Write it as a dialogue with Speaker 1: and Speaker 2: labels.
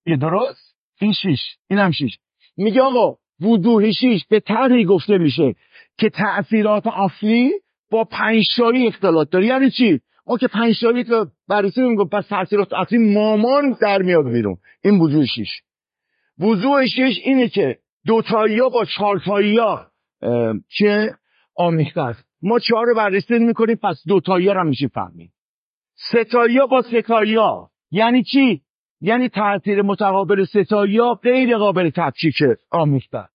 Speaker 1: درست؟ این 6 اینم 6. میگه آقا وضوح 6 به طرحی گفته میشه که تأثیرات اصلی با 5 تایی اختلاط داره. یعنی چی؟ ما که 5 تایی که بررسی میگم، پس تأثیرات اصلی مامان در میاد بیرون. این وضوح 6. وضوح 6 اینه که 2 تایی ها با 4 تایی ها که آمیخته است. ما 4 رو بررسی میکنیم، پس 2 تایی ها رو میشه فهمید. 3 تایی ها با 3 تایی ها یعنی چی؟ یعنی تأثیر متقابل 3 تایی ها غیر قابل تفکیک آمیخته.